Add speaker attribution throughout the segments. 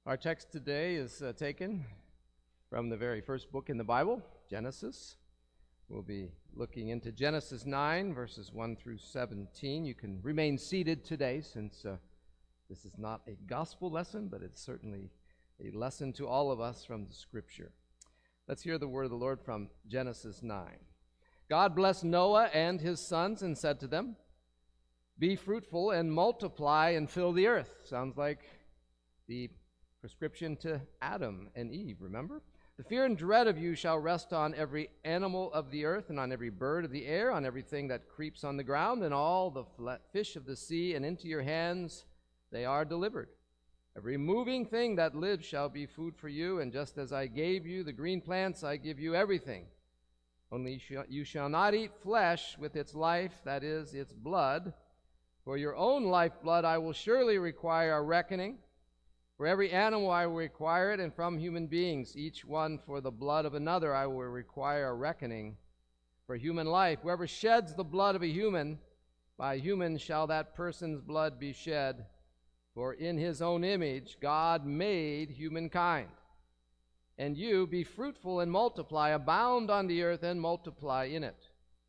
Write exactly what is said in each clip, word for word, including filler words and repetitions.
Speaker 1: Our text today is uh, taken from the very first book in the Bible, Genesis. We'll be looking into Genesis nine, verses one through seventeen. You can remain seated today since uh, this is not a gospel lesson, but it's certainly a lesson to all of us from the Scripture. Let's hear the word of the Lord from Genesis nine. God blessed Noah and his sons and said to them, "Be fruitful and multiply and fill the earth." Sounds like the prescription to Adam and Eve, remember? "The fear and dread of you shall rest on every animal of the earth and on every bird of the air, on everything that creeps on the ground, and all the fish of the sea, and into your hands they are delivered. Every moving thing that lives shall be food for you, and just as I gave you the green plants, I give you everything. Only you shall not eat flesh with its life, that is, its blood. For your own lifeblood I will surely require a reckoning. For every animal I will require it, and from human beings, each one for the blood of another, I will require a reckoning. For human life, whoever sheds the blood of a human, by human shall that person's blood be shed. For in his own image God made humankind. And you, be fruitful and multiply, abound on the earth and multiply in it."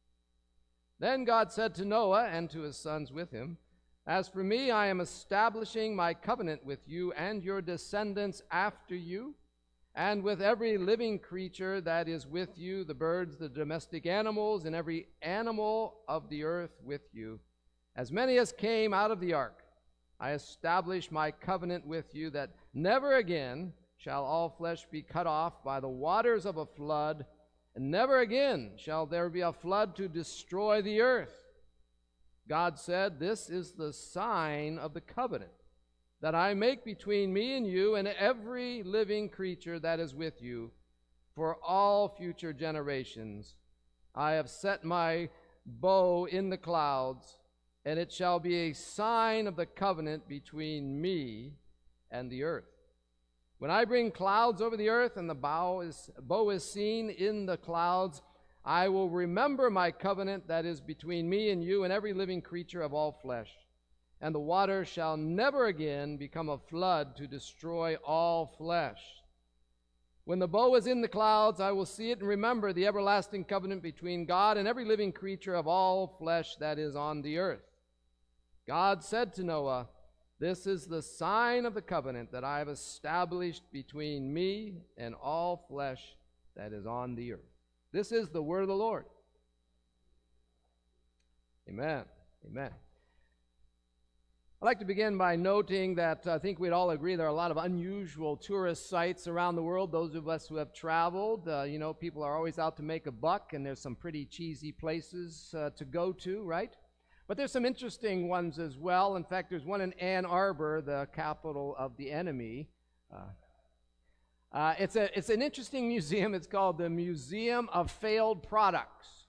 Speaker 1: Then God said to Noah and to his sons with him, "As for me, I am establishing my covenant with you and your descendants after you, and with every living creature that is with you, the birds, the domestic animals, and every animal of the earth with you, as many as came out of the ark. I establish my covenant with you that never again shall all flesh be cut off by the waters of a flood, and never again shall there be a flood to destroy the earth. God said, "This is the sign of the covenant that I make between me and you and every living creature that is with you for all future generations. I have set my bow in the clouds, and it shall be a sign of the covenant between me and the earth. When I bring clouds over the earth and the bow is, bow is seen in the clouds, I will remember my covenant that is between me and you and every living creature of all flesh. And the water shall never again become a flood to destroy all flesh. When the bow is in the clouds, I will see it and remember the everlasting covenant between God and every living creature of all flesh that is on the earth." God said to Noah, "This is the sign of the covenant that I have established between me and all flesh that is on the earth." This is the word of the Lord. Amen. Amen. I'd like to begin by noting that I think we'd all agree there are a lot of unusual tourist sites around the world. Those of us who have traveled, uh, you know, people are always out to make a buck, and there's some pretty cheesy places uh, to go to, right? But there's some interesting ones as well. In fact, there's one in Ann Arbor, the capital of the enemy. Uh, Uh, it's, a, it's an interesting museum. It's called the Museum of Failed Products.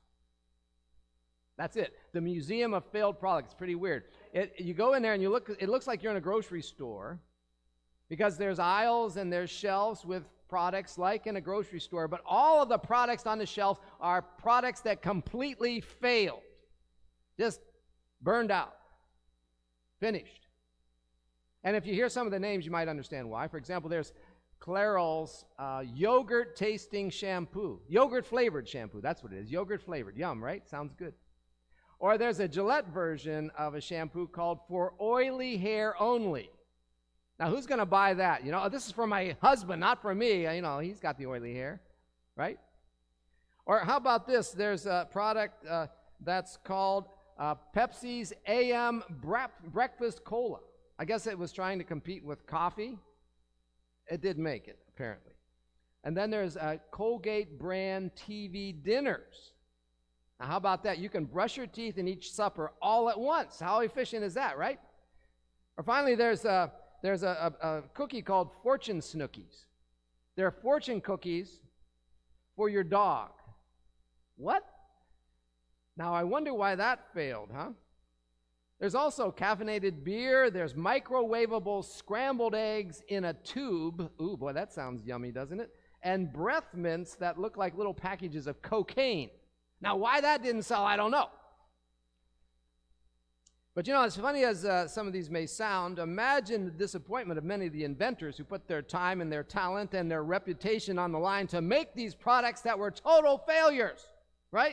Speaker 1: That's it. The Museum of Failed Products. It's pretty weird. It, you go in there and you look, it looks like you're in a grocery store because there's aisles and there's shelves with products like in a grocery store, but all of the products on the shelf are products that completely failed. Just burned out. Finished. And if you hear some of the names, you might understand why. For example, there's Clairol's uh, yogurt tasting shampoo. Yogurt flavored shampoo. That's what it is. Yogurt flavored. Yum, right? Sounds good. Or there's a Gillette version of a shampoo called For Oily Hair Only. Now, who's going to buy that? You know, oh, this is for my husband, not for me. You know, he's got the oily hair, right? Or how about this? There's a product uh, that's called uh, Pepsi's A M Bre- Breakfast Cola. I guess it was trying to compete with coffee. It did make it, apparently. And then there's uh, Colgate brand T V dinners. Now, how about that? You can brush your teeth and eat supper all at once. How efficient is that, right? Or finally, there's a, there's a, a, a cookie called Fortune Snookies. They're fortune cookies for your dog. What? Now, I wonder why that failed, huh? There's also caffeinated beer. There's microwavable scrambled eggs in a tube. Ooh, boy, that sounds yummy, doesn't it? And breath mints that look like little packages of cocaine. Now, why that didn't sell, I don't know. But you know, as funny as uh, some of these may sound, imagine the disappointment of many of the inventors who put their time and their talent and their reputation on the line to make these products that were total failures, right?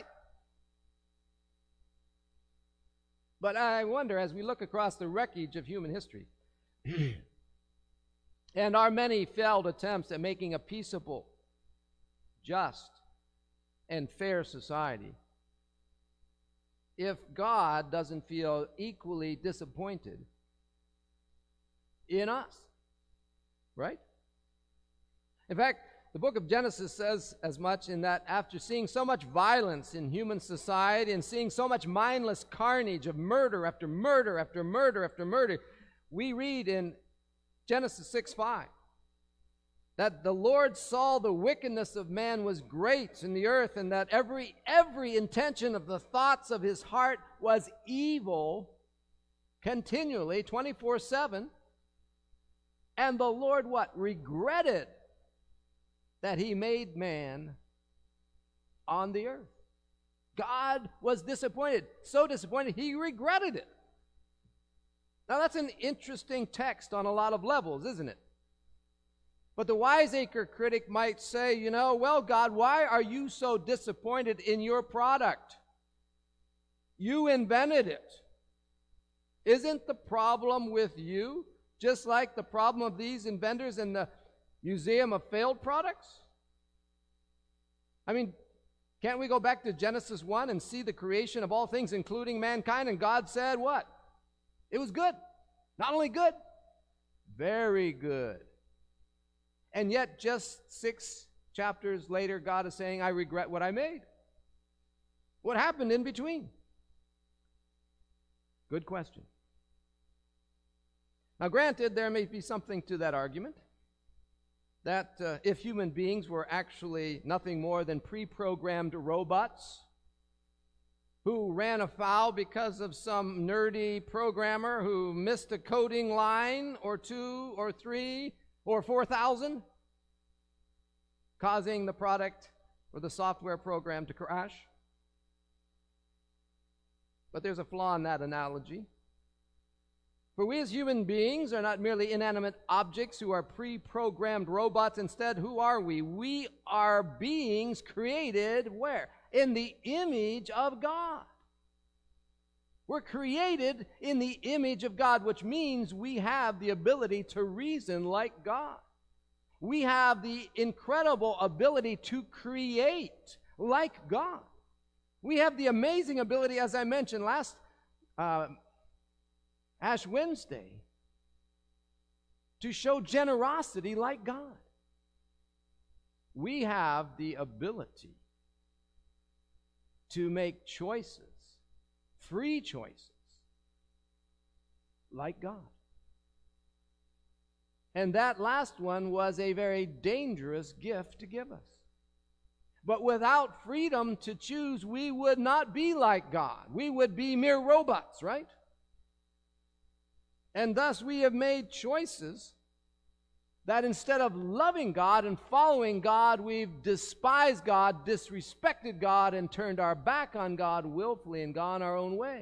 Speaker 1: But I wonder, as we look across the wreckage of human history and our many failed attempts at making a peaceable, just, and fair society, if God doesn't feel equally disappointed in us, right? In fact, the book of Genesis says as much in that after seeing so much violence in human society and seeing so much mindless carnage of murder after murder after murder after murder, we read in Genesis six five that the Lord saw the wickedness of man was great in the earth, and that every every intention of the thoughts of his heart was evil continually, twenty-four seven. And the Lord what? Regretted that he made man on the earth. God was disappointed, so disappointed he regretted it. Now that's an interesting text on a lot of levels, isn't it? But the wiseacre critic might say, you know, well, God, why are you so disappointed in your product? You invented it. Isn't the problem with you just like the problem of these inventors in the Museum of Failed Products? I mean, can't we go back to Genesis one and see the creation of all things, including mankind? And God said what? It was good. Not only good, very good. And yet, just six chapters later, God is saying, I regret what I made. What happened in between? Good question. Now, granted, there may be something to that argument, that uh, if human beings were actually nothing more than pre-programmed robots who ran afoul because of some nerdy programmer who missed a coding line or two or three or four thousand, causing the product or the software program to crash. But there's a flaw in that analogy. For we as human beings are not merely inanimate objects who are pre-programmed robots. Instead, who are we? We are beings created where? In the image of God. We're created in the image of God, which means we have the ability to reason like God. We have the incredible ability to create like God. We have the amazing ability, as I mentioned last uh, Ash Wednesday, to show generosity like God. We have the ability to make choices, free choices, like God. And that last one was a very dangerous gift to give us. But without freedom to choose, we would not be like God. We would be mere robots, right? And thus we have made choices that instead of loving God and following God, we've despised God, disrespected God, and turned our back on God willfully and gone our own way.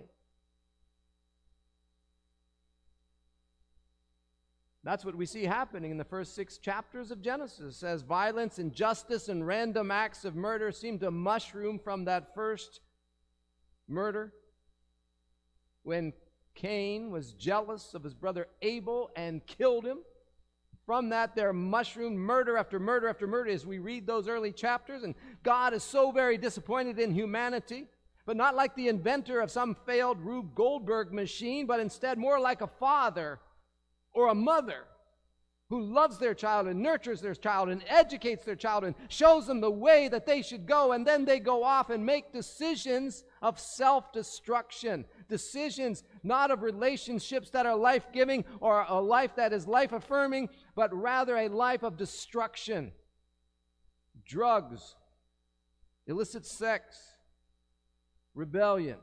Speaker 1: That's what we see happening in the first six chapters of Genesis, as violence, injustice, and random acts of murder seem to mushroom from that first murder when Cain was jealous of his brother Abel and killed him. From that, there mushroomed murder after murder after murder as we read those early chapters, and God is so very disappointed in humanity, but not like the inventor of some failed Rube Goldberg machine, but instead more like a father or a mother who loves their child and nurtures their child and educates their child and shows them the way that they should go, and then they go off and make decisions of self-destruction, decisions not of relationships that are life-giving or a life that is life-affirming, but rather a life of destruction. Drugs, illicit sex, rebellion.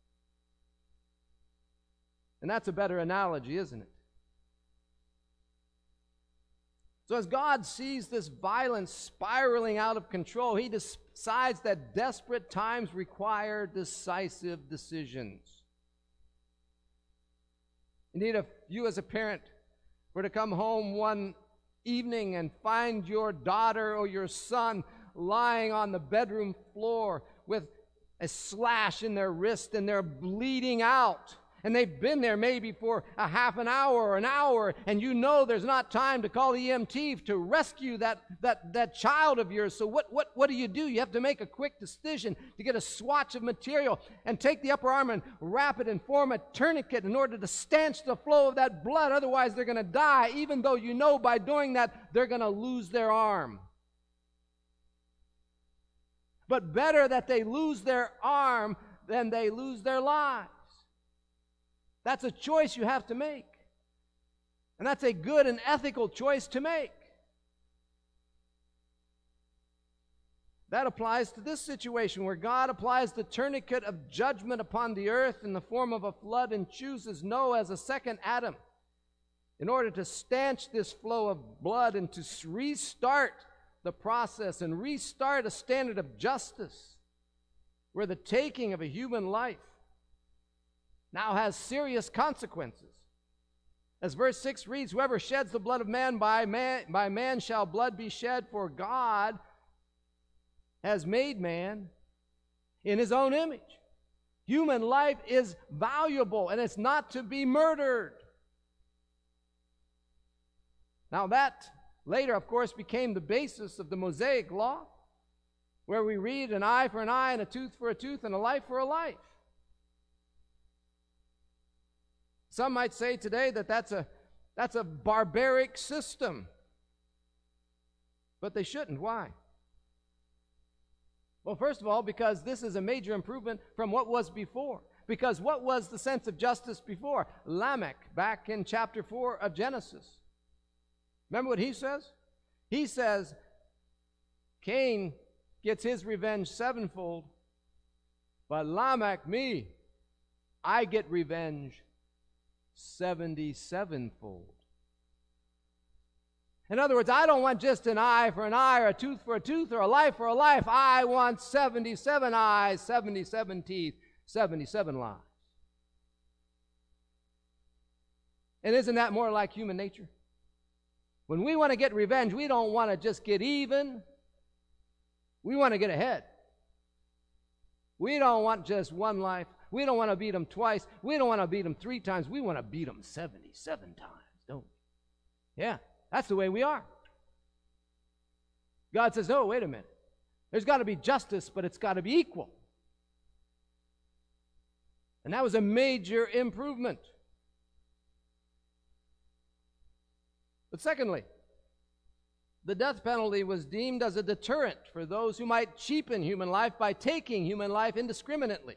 Speaker 1: And that's a better analogy, isn't it? So as God sees this violence spiraling out of control, he decides that desperate times require decisive decisions. Indeed, if you as a parent were to come home one evening and find your daughter or your son lying on the bedroom floor with a slash in their wrist and they're bleeding out, and they've been there maybe for a half an hour or an hour, and you know there's not time to call E M T to rescue that, that, that child of yours. So what, what, what do you do? You have to make a quick decision to get a swatch of material and take the upper arm and wrap it and form a tourniquet in order to stanch the flow of that blood. Otherwise, they're going to die, even though you know by doing that they're going to lose their arm. But better that they lose their arm than they lose their lives. That's a choice you have to make. And that's a good and ethical choice to make. That applies to this situation where God applies the tourniquet of judgment upon the earth in the form of a flood and chooses Noah as a second Adam in order to stanch this flow of blood and to restart the process and restart a standard of justice where the taking of a human life now has serious consequences. As verse six reads, whoever sheds the blood of man, by man, by man shall blood be shed, for God has made man in his own image. Human life is valuable, and it's not to be murdered. Now that later, of course, became the basis of the Mosaic law, where we read an eye for an eye and a tooth for a tooth and a life for a life. Some might say today that that's a, that's a barbaric system. But they shouldn't. Why? Well, first of all, because this is a major improvement from what was before. Because what was the sense of justice before? Lamech, back in chapter four of Genesis. Remember what he says? He says, Cain gets his revenge sevenfold, but Lamech, me, I get revenge seventy-sevenfold. In other words, I don't want just an eye for an eye or a tooth for a tooth or a life for a life. I want seventy-seven eyes, seventy-seven teeth, seventy-seven lives. And isn't that more like human nature? When we want to get revenge, we don't want to just get even. We want to get ahead. We don't want just one life. We don't want to beat them twice. We don't want to beat them three times. We want to beat them seventy-seven times, don't we? Yeah, that's the way we are. God says, no, wait a minute. There's got to be justice, but it's got to be equal. And that was a major improvement. But secondly, the death penalty was deemed as a deterrent for those who might cheapen human life by taking human life indiscriminately.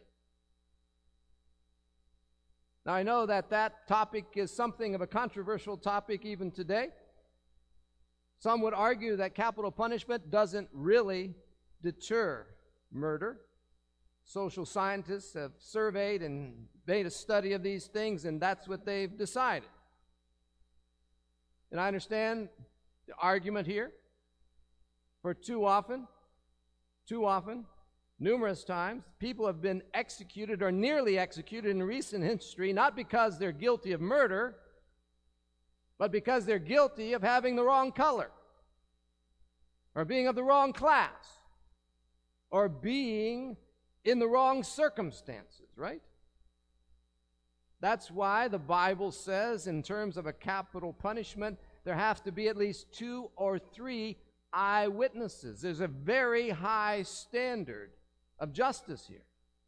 Speaker 1: Now, I know that that topic is something of a controversial topic even today. Some would argue that capital punishment doesn't really deter murder. Social scientists have surveyed and made a study of these things, and that's what they've decided. And I understand the argument here. For too often, too often, numerous times, people have been executed or nearly executed in recent history, not because they're guilty of murder, but because they're guilty of having the wrong color, or being of the wrong class, or being in the wrong circumstances, right? That's why the Bible says, in terms of a capital punishment, there have to be at least two or three eyewitnesses. There's a very high standard of justice here.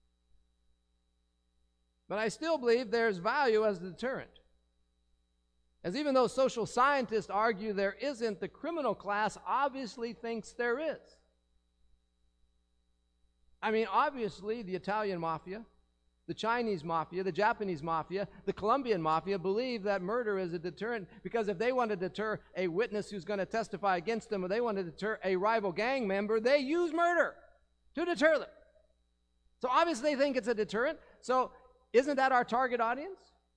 Speaker 1: But I still believe there's value as a deterrent. As even though social scientists argue there isn't, the criminal class obviously thinks there is. I mean, obviously the Italian mafia, the Chinese mafia, the Japanese mafia, the Colombian mafia believe that murder is a deterrent, because if they want to deter a witness who's going to testify against them, or they want to deter a rival gang member, they use murder to deter them. So obviously they think it's a deterrent. So isn't that our target audience?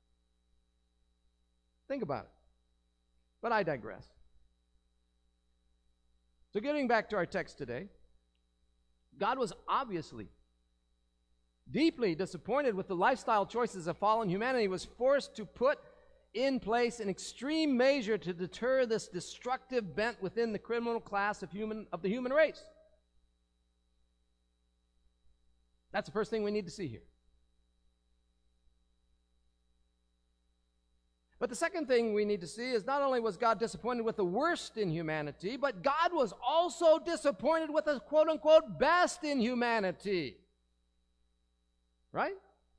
Speaker 1: Think about it. But I digress. So getting back to our text today, God was obviously deeply disappointed with the lifestyle choices of fallen humanity. He was forced to put in place in extreme measure to deter this destructive bent within the criminal class of human of the human race. That's the first thing we need to see here. But the second thing we need to see is not only was God disappointed with the worst in humanity, but God was also disappointed with the quote-unquote best in humanity. Right?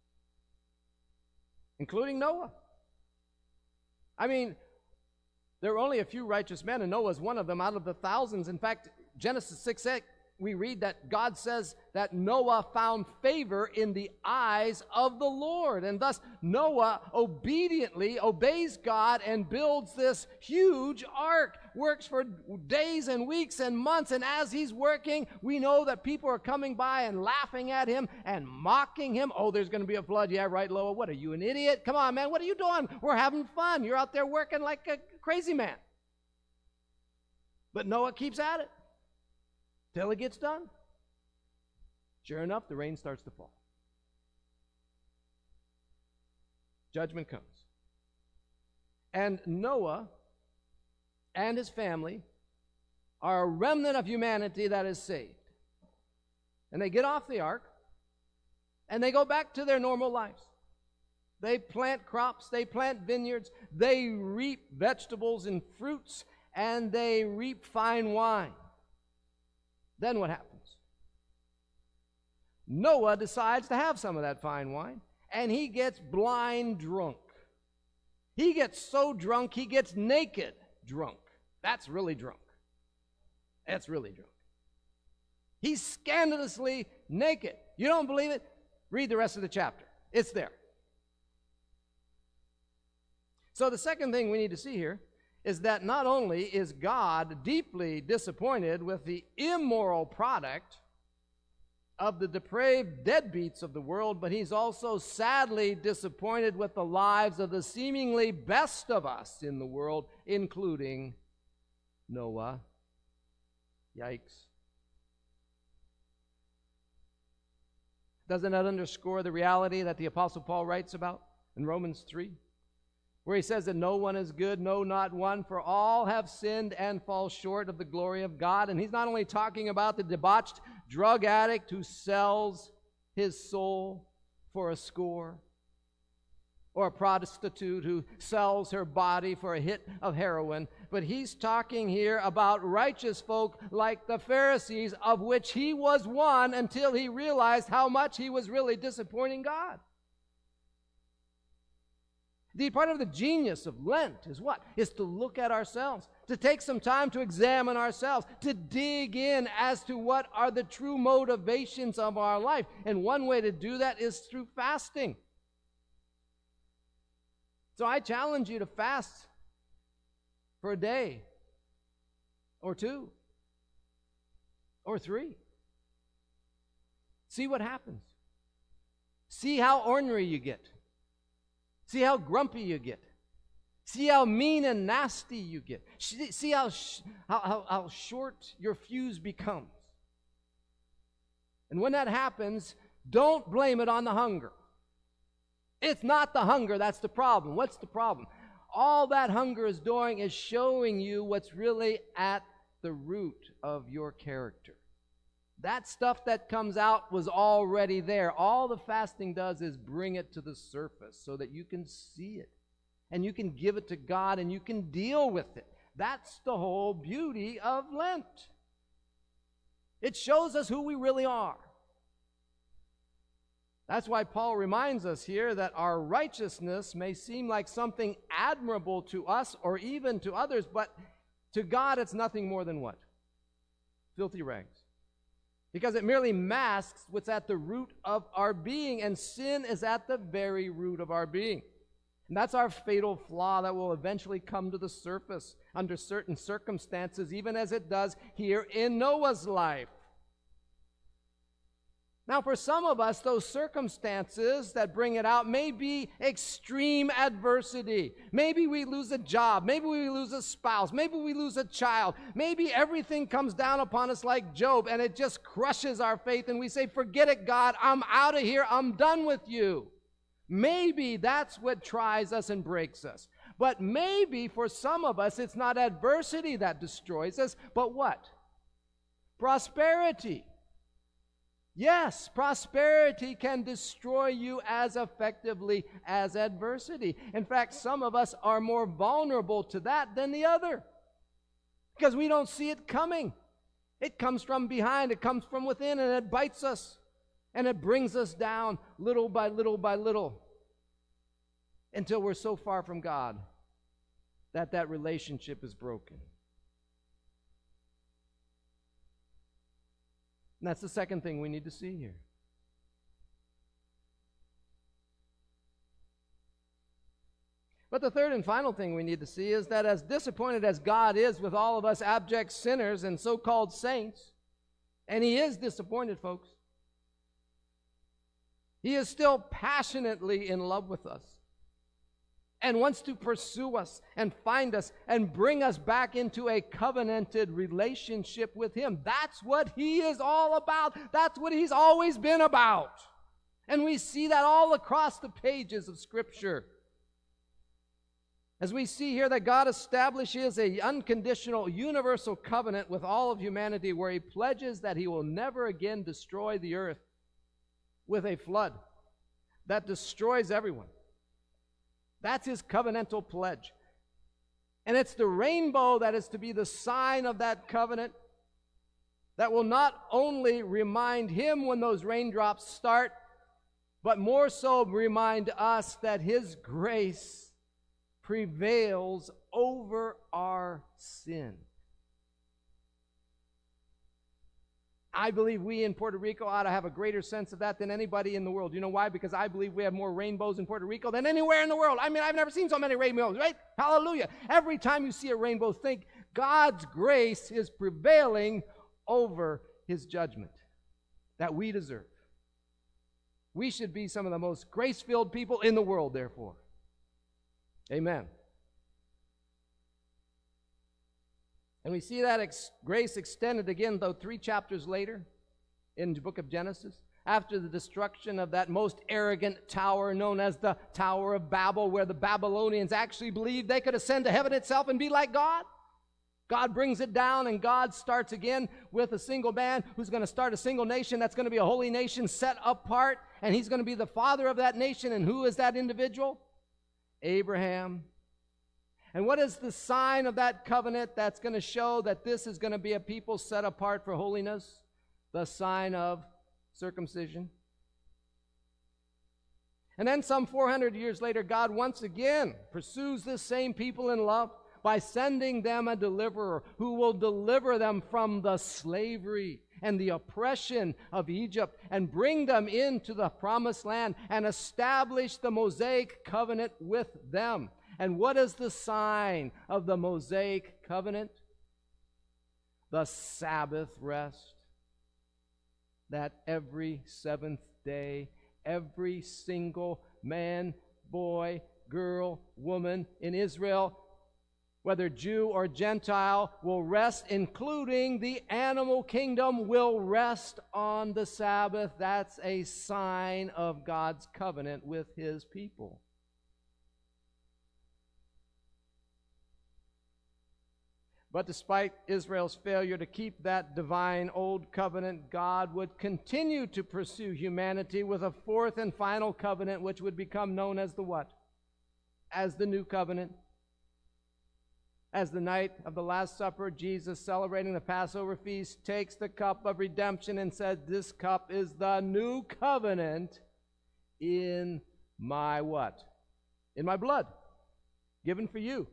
Speaker 1: Including Noah. I mean, there were only a few righteous men, and Noah is one of them out of the thousands. In fact, Genesis six eight, we read that God says that Noah found favor in the eyes of the Lord. And thus, Noah obediently obeys God and builds this huge ark. Works for days and weeks and months. And as he's working, we know that people are coming by and laughing at him and mocking him. Oh, there's going to be a flood. Yeah, right, Noah. What are you, an idiot? Come on, man. What are you doing? We're having fun. You're out there working like a crazy man. But Noah keeps at it till it gets done. Sure enough, the rain starts to fall. Judgment comes. And Noah and his family are a remnant of humanity that is saved. And they get off the ark, and they go back to their normal lives. They plant crops, they plant vineyards, they reap vegetables and fruits, and they reap fine wine. Then what happens? Noah decides to have some of that fine wine, and he gets blind drunk. He gets so drunk, he gets naked drunk. That's really drunk. That's really drunk. He's scandalously naked. You don't believe it? Read the rest of the chapter. It's there. So the second thing we need to see here is that not only is God deeply disappointed with the immoral product of the depraved deadbeats of the world, but he's also sadly disappointed with the lives of the seemingly best of us in the world, including Noah. Yikes. Doesn't that underscore the reality that the Apostle Paul writes about in Romans three? Where he says that no one is good, no, not one, for all have sinned and fall short of the glory of God. And he's not only talking about the debauched drug addict who sells his soul for a score, or a prostitute who sells her body for a hit of heroin, but he's talking here about righteous folk like the Pharisees, of which he was one until he realized how much he was really disappointing God. The part of the genius of Lent is what? Is to look at ourselves, to take some time to examine ourselves, to dig in as to what are the true motivations of our life. And one way to do that is through fasting. So I challenge you to fast for a day or two or three. See what happens. See how ornery you get. See how grumpy you get. See how mean and nasty you get. See how, sh- how, how, how short your fuse becomes. And when that happens, don't blame it on the hunger. It's not the hunger that's the problem. What's the problem? All that hunger is doing is showing you what's really at the root of your character. That stuff that comes out was already there. All the fasting does is bring it to the surface so that you can see it. And you can give it to God and you can deal with it. That's the whole beauty of Lent. It shows us who we really are. That's why Paul reminds us here that our righteousness may seem like something admirable to us or even to others, but to God it's nothing more than what? Filthy rags. Because it merely masks what's at the root of our being, and sin is at the very root of our being. And that's our fatal flaw that will eventually come to the surface under certain circumstances, even as it does here in Noah's life. Now, for some of us, those circumstances that bring it out may be extreme adversity. Maybe we lose a job. Maybe we lose a spouse. Maybe we lose a child. Maybe everything comes down upon us like Job, and it just crushes our faith, and we say, forget it, God. I'm out of here. I'm done with you. Maybe that's what tries us and breaks us. But maybe for some of us, it's not adversity that destroys us, but what? Prosperity. Yes, prosperity can destroy you as effectively as adversity. In fact, some of us are more vulnerable to that than the other because we don't see it coming. It comes from behind, it comes from within, and it bites us, and it brings us down little by little by little until we're so far from God that that relationship is broken. And that's the second thing we need to see here. But the third and final thing we need to see is that as disappointed as God is with all of us abject sinners and so-called saints, and He is disappointed, folks, He is still passionately in love with us and wants to pursue us and find us and bring us back into a covenanted relationship with Him. That's what He is all about. That's what He's always been about. And we see that all across the pages of Scripture. As we see here that God establishes an unconditional universal covenant with all of humanity where He pledges that He will never again destroy the earth with a flood that destroys everyone. That's His covenantal pledge. And it's the rainbow that is to be the sign of that covenant that will not only remind Him when those raindrops start, but more so remind us that His grace prevails over our sin. I believe we in Puerto Rico ought to have a greater sense of that than anybody in the world. You know why? Because I believe we have more rainbows in Puerto Rico than anywhere in the world. I mean, I've never seen so many rainbows, right? Hallelujah. Every time you see a rainbow, think God's grace is prevailing over His judgment that we deserve. We should be some of the most grace-filled people in the world, therefore. Amen. And we see that ex- grace extended again, though, three chapters later in the book of Genesis, after the destruction of that most arrogant tower known as the Tower of Babel, where the Babylonians actually believed they could ascend to heaven itself and be like God. God brings it down, and God starts again with a single man who's going to start a single nation that's going to be a holy nation set apart, and He's going to be the father of that nation. And who is that individual? Abraham. And what is the sign of that covenant that's going to show that this is going to be a people set apart for holiness? The sign of circumcision. And then some four hundred years later, God once again pursues this same people in love by sending them a deliverer who will deliver them from the slavery and the oppression of Egypt and bring them into the promised land and establish the Mosaic covenant with them. And what is the sign of the Mosaic covenant? The Sabbath rest. That every seventh day, every single man, boy, girl, woman in Israel, whether Jew or Gentile, will rest, including the animal kingdom, will rest on the Sabbath. That's a sign of God's covenant with His people. But despite Israel's failure to keep that divine old covenant, God would continue to pursue humanity with a fourth and final covenant, which would become known as the what? As the new covenant. As the night of the Last Supper, Jesus, celebrating the Passover feast, takes the cup of redemption and says, "This cup is the new covenant in my what? In my blood, given for you."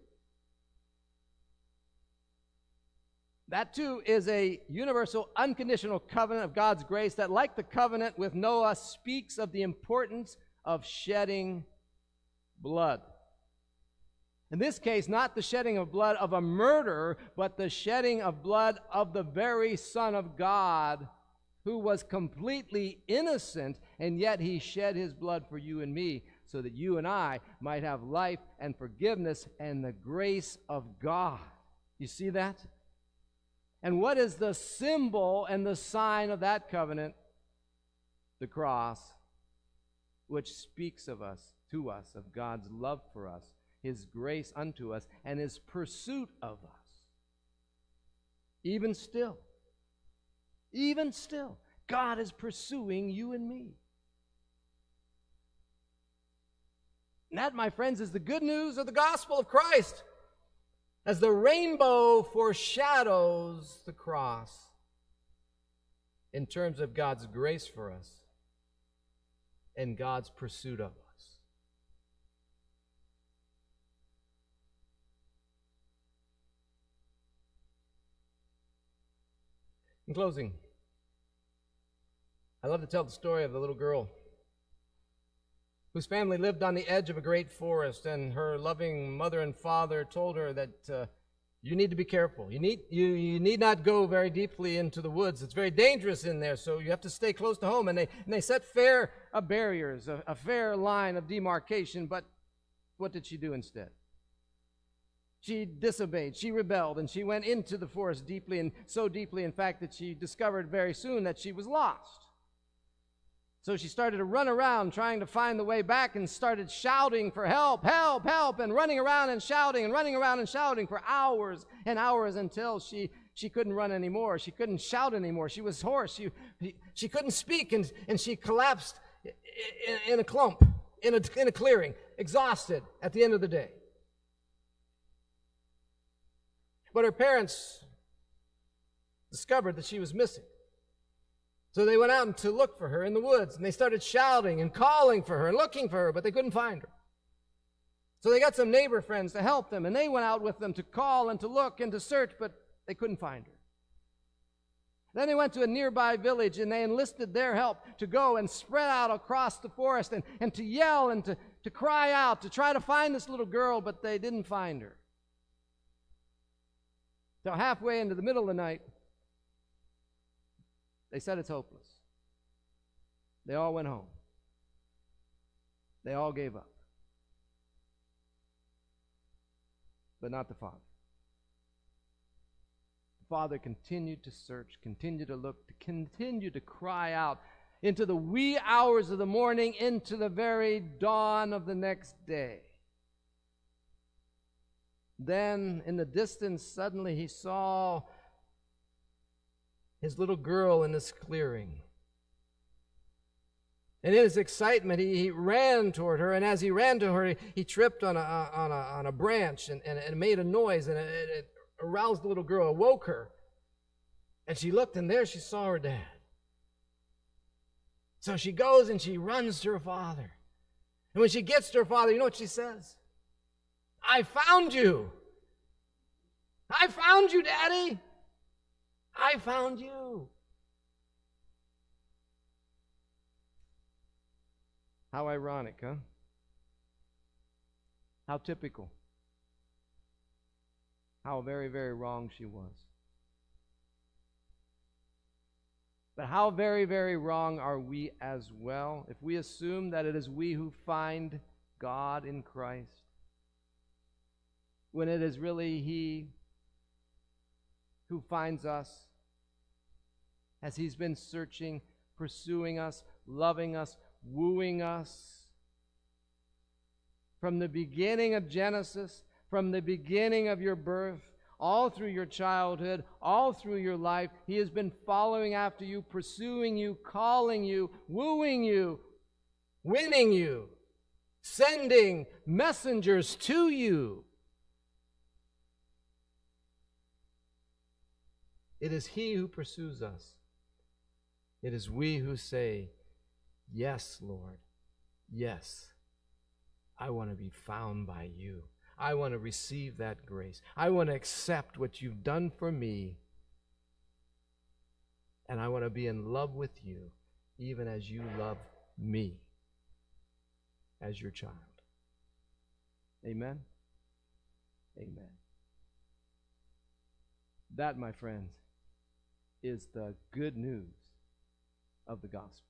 Speaker 1: That too is a universal, unconditional covenant of God's grace that, like the covenant with Noah, speaks of the importance of shedding blood. In this case, not the shedding of blood of a murderer, but the shedding of blood of the very Son of God, who was completely innocent, and yet He shed His blood for you and me, so that you and I might have life and forgiveness and the grace of God. You see that? And what is the symbol and the sign of that covenant? The cross, which speaks of us, to us, of God's love for us, his grace unto us and his pursuit of us. Even still, even still, God is pursuing you and me. And that, my friends, is the good news of the gospel of Christ. As the rainbow foreshadows the cross in terms of God's grace for us and God's pursuit of us. In closing, I love to tell the story of the little girl whose family lived on the edge of a great forest, and her loving mother and father told her that uh, you need to be careful. You need, you, you need not go very deeply into the woods. It's very dangerous in there, so you have to stay close to home. And they, and they set fair uh, barriers, a, a fair line of demarcation, but what did she do instead? She disobeyed, she rebelled, and she went into the forest deeply, and so deeply, in fact, that she discovered very soon that she was lost. So she started to run around trying to find the way back and started shouting for help, help, help, and running around and shouting and running around and shouting for hours and hours until she, she couldn't run anymore. She couldn't shout anymore. She was hoarse. She, she couldn't speak, and, and she collapsed in, in a clump, in a, in a clearing, exhausted at the end of the day. But her parents discovered that she was missing. So they went out to look for her in the woods, and they started shouting and calling for her and looking for her, but they couldn't find her. So they got some neighbor friends to help them, and they went out with them to call and to look and to search, but they couldn't find her. Then they went to a nearby village, and they enlisted their help to go and spread out across the forest and, and to yell and to, to cry out, to try to find this little girl, but they didn't find her. So halfway into the middle of the night, they said it's hopeless. They all went home. They all gave up. But not the father. The father continued to search, continued to look, to continue to cry out into the wee hours of the morning, into the very dawn of the next day. Then, in the distance, suddenly he saw his little girl in this clearing. And in his excitement, he, he ran toward her, and as he ran to her, he, he tripped on a, on a, on a branch and, and, and made a noise, and it, it aroused the little girl, awoke her. And she looked, and there she saw her dad. So she goes and she runs to her father. And when she gets to her father, you know what she says? I found you. I found you, Daddy. I found you. How ironic, huh? How typical. How very, very wrong she was. But how very, very wrong are we as well if we assume that it is we who find God in Christ, when it is really He who finds us, as He's been searching, pursuing us, loving us, wooing us. From the beginning of Genesis, from the beginning of your birth, all through your childhood, all through your life, He has been following after you, pursuing you, calling you, wooing you, winning you, sending messengers to you. It is He who pursues us. It is we who say, yes, Lord, yes, I want to be found by you. I want to receive that grace. I want to accept what you've done for me. And I want to be in love with you, even as you love me as your child. Amen? Amen. That, my friends, is the good news of the gospel.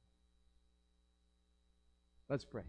Speaker 1: Let's pray.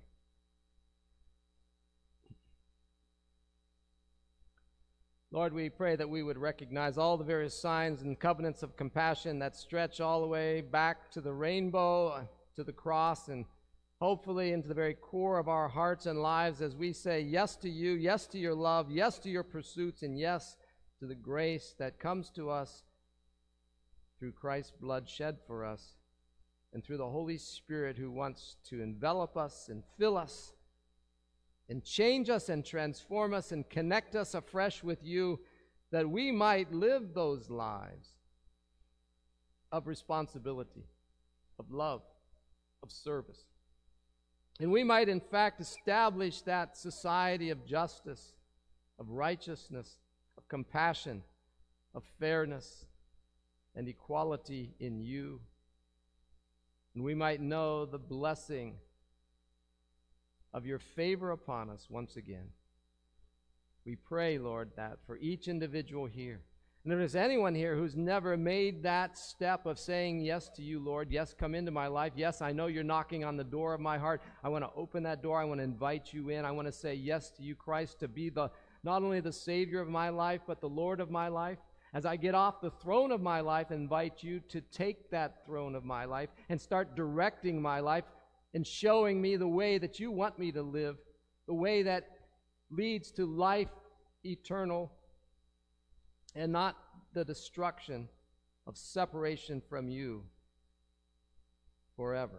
Speaker 1: Lord, we pray that we would recognize all the various signs and covenants of compassion that stretch all the way back to the rainbow, to the cross, and hopefully into the very core of our hearts and lives as we say yes to you, yes to your love, yes to your pursuits, and yes to the grace that comes to us through Christ's blood shed for us and through the Holy Spirit who wants to envelop us and fill us and change us and transform us and connect us afresh with you, that we might live those lives of responsibility, of love, of service. And we might, in fact, establish that society of justice, of righteousness, of compassion, of fairness, and equality in you. And we might know the blessing of your favor upon us once again. We pray, Lord, that for each individual here, and if there's anyone here who's never made that step of saying yes to you, Lord, yes, come into my life. Yes, I know you're knocking on the door of my heart. I want to open that door. I want to invite you in. I want to say yes to you, Christ, to be the not only the Savior of my life, but the Lord of my life. As I get off the throne of my life, invite you to take that throne of my life and start directing my life and showing me the way that you want me to live, the way that leads to life eternal and not the destruction of separation from you forever.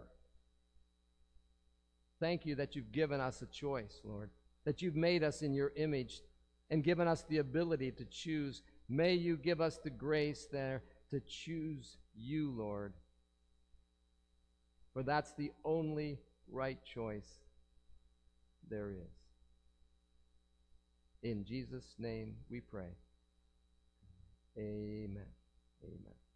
Speaker 1: Thank you that you've given us a choice, Lord, that you've made us in your image and given us the ability to choose. May you give us the grace there to choose you, Lord, for that's the only right choice there is. In Jesus' name we pray. Amen. Amen.